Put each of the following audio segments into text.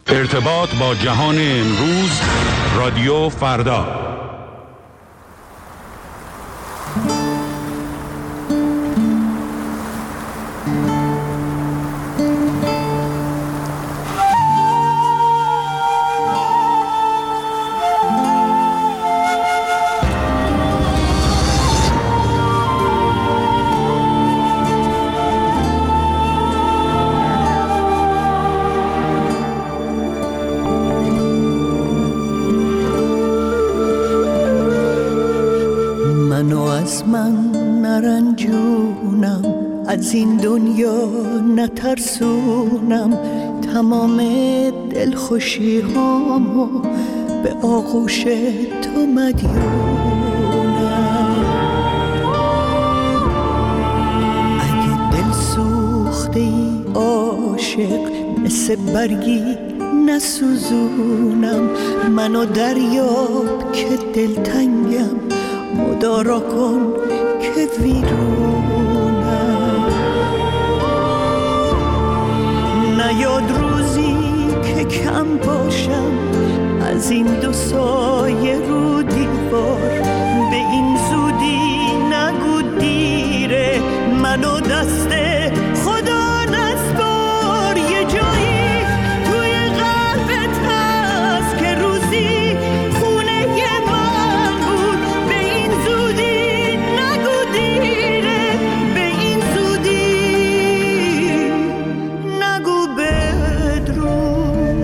ارتباط با جهان امروز، رادیو فردا. از این دنیا نترسونم، تمام دلخوشی هامو به آغوش تو مدیونم. اگه دل سوخته ای عاشق، مثل برگی نسوزونم. منو دریاب که دلتنگم، مدارا کن که ویرونم. نیاد روزی که کم باشم از این دو سایه رو دیوار، به این زودی نگو دیره، منو دست خدا نسپار. یه جایی توی قلبت هست که روزی خونه من بود، به این زودی نگو دیره، به این زودی نگو بدرود.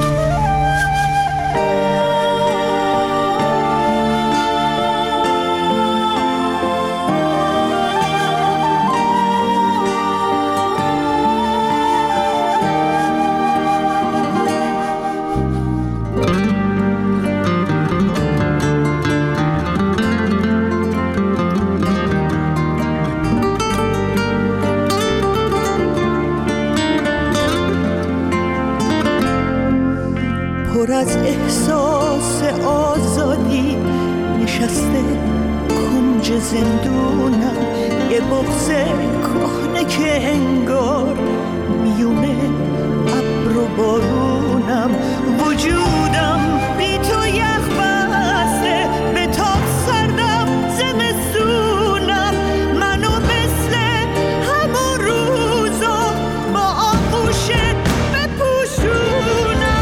پر از احساس آزادی نشسته کنج زندونم، یه بغض کهنه که انگار میونه ابر و بارونم. وجودم بی تو یخ بسته، به تاب سردم زمستونم. منو مثل همون روزا با آغوشت بپوشونم.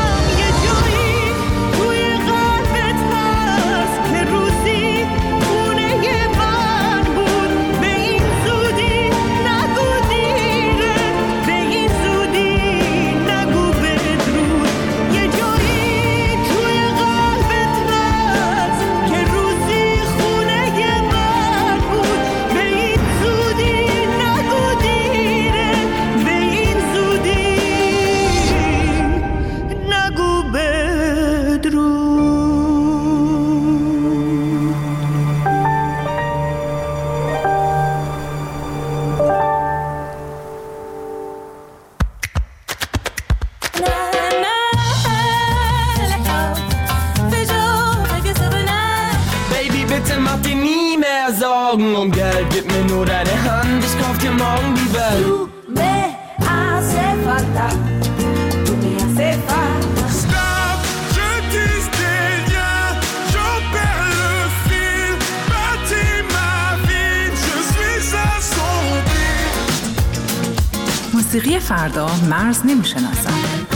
Um Geld, gib mir nur deine Hand, ich kauf dir morgen die Welt. Tu me hace falta, tu me hace falta. Stop, je tisse des liens, j'en perds le fil. Bâtis ma vie, je suis assombri. موسیقی فردا مرز نمیشناسد.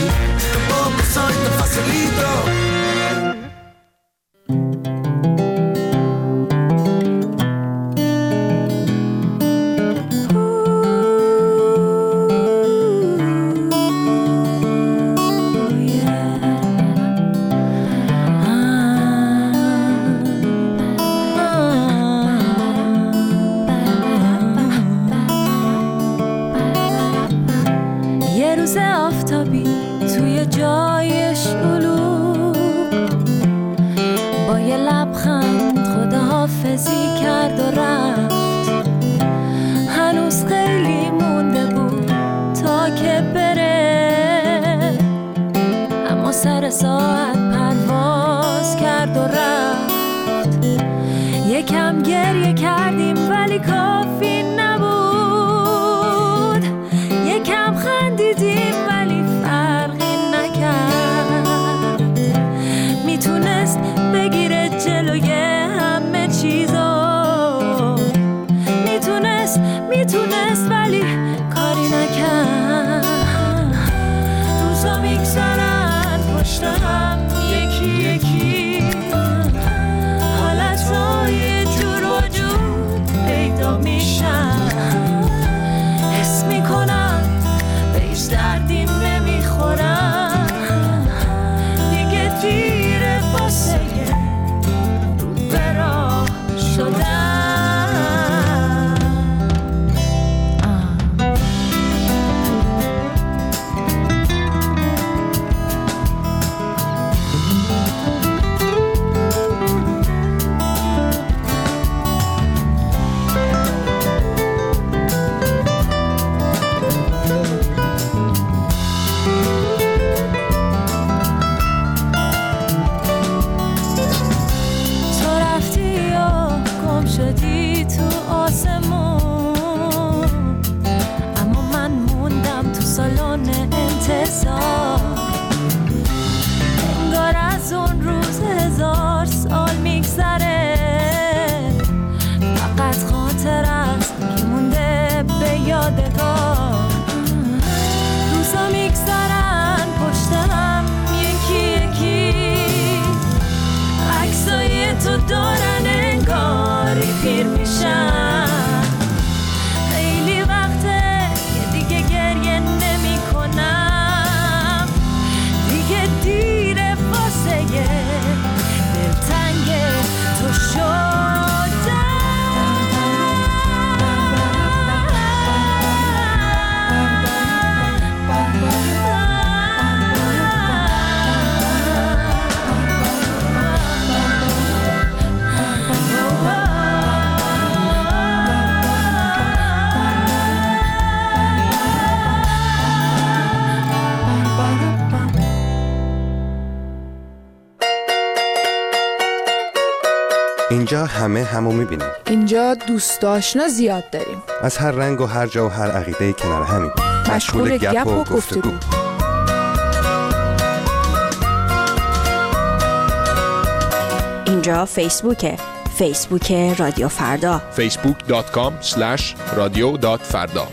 ساعت پرواز کرد و رفت. یکم گریه کردیم ولی کافی نبود، یکم خندیدیم ولی فرقی نکرد. سال، انگار از اون روز 1000 سال میگذره، فقط خاطر است که مونده به یادگار. روزا میگذرن پشت هم یکی یکی، عکسای تو دارن انگاری پیر میشن. خیلی وقته که دیگه گریه نمی کنم، دیگه دیره واسه دلتنگ تو شدم. اینجا همه همو میبینیم. اینجا دوست آشنا زیاد داریم، از هر رنگ و هر جا و هر عقیده کنار همین، مشغول گپ و گفتگو. اینجا فیسبوکه، فیسبوک رادیو فردا، facebook.com/radio.farda.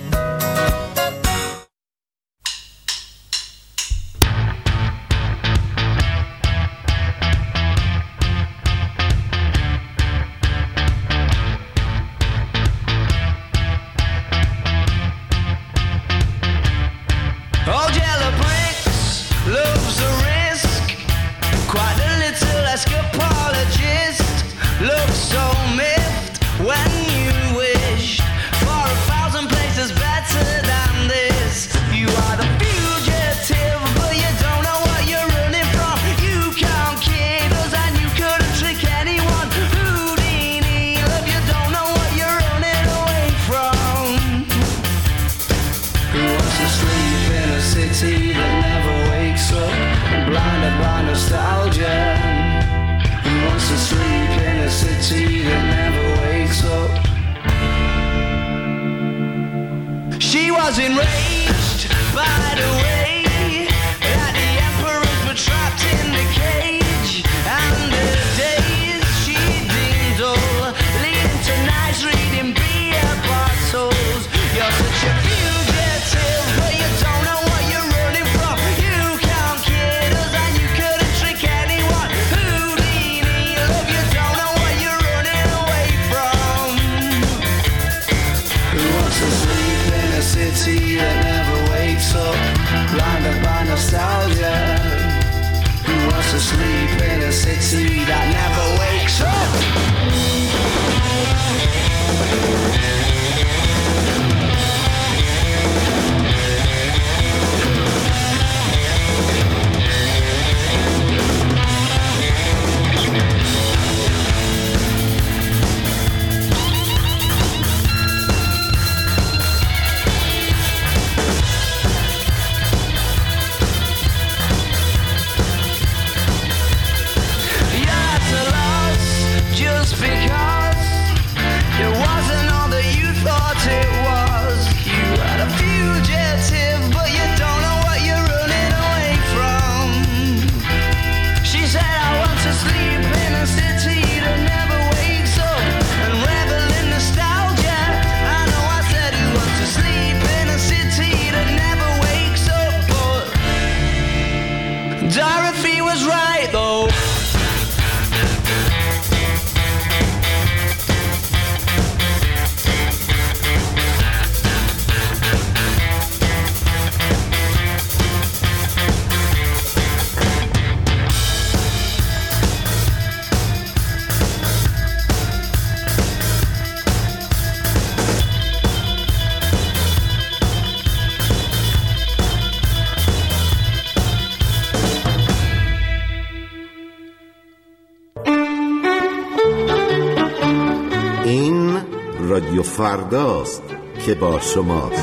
رادیو فرداست که با شماست.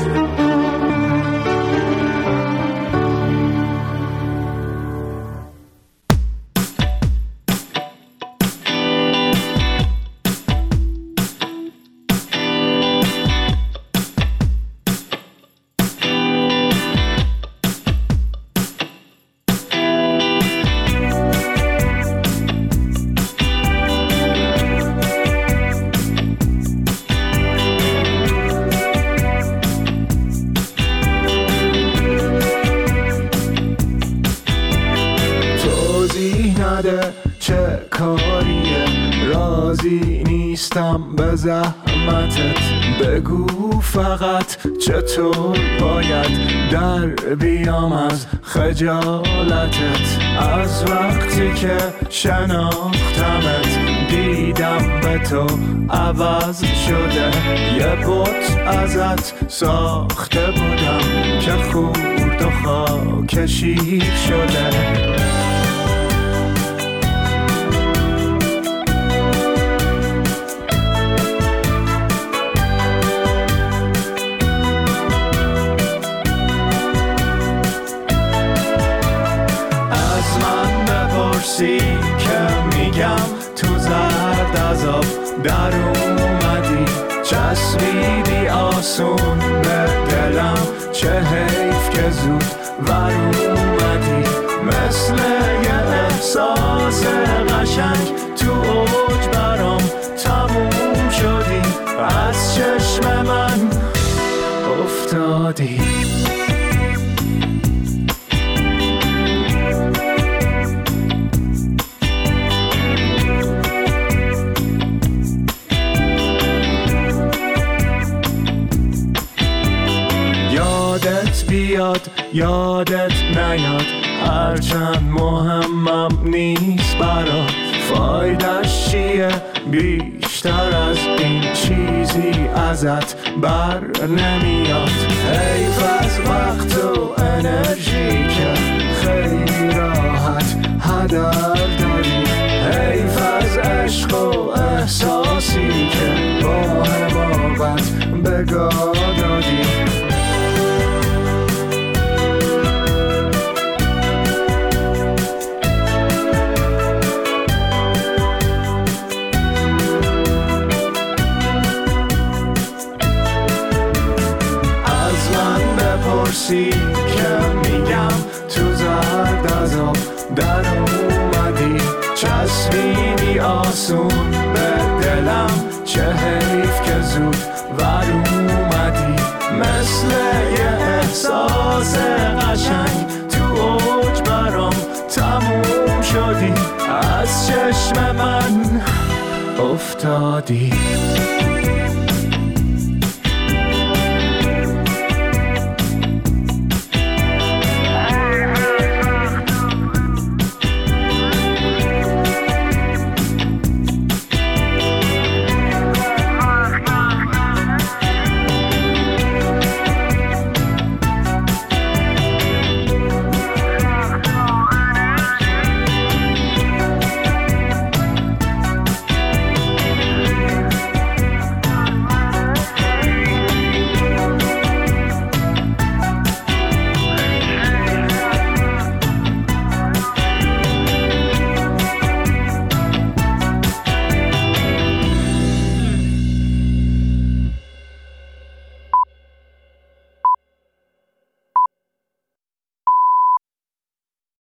اومده چه کاریه، راضی نیستم به زحمتت، بگو فقط چطور باید در بیام از خجالتت. از وقتی که شناختمت دیدم به تو عوض شده، یه بت ازت ساخته بودم که خورد و خاک شیر شده. که میگم تو زرد عذاب در اومدی، چسبیدی آسون به دلم، چه حیف که زود ور اومدی. مثل یه احساس قشنگ تو اوج برام تموم شدی، از چشم من افتادی. بیاد یادت نیاد، هرچند مهمم نیست برات، فایدش چیه بیشتر از این چیزی ازت بر نمیاد. حیف از وقت و انرژی که خیلی راحت هدر داری، حیف از عشق و احساسی که با حماقت بگاه دادی. که میگم تو زرد عذاب در اومدی، چسبیدی آسون به دلم، چه حیف که زود ور اومدی. مثل یه احساس قشنگ تو اوج برام تموم شدی، از چشم من افتادی.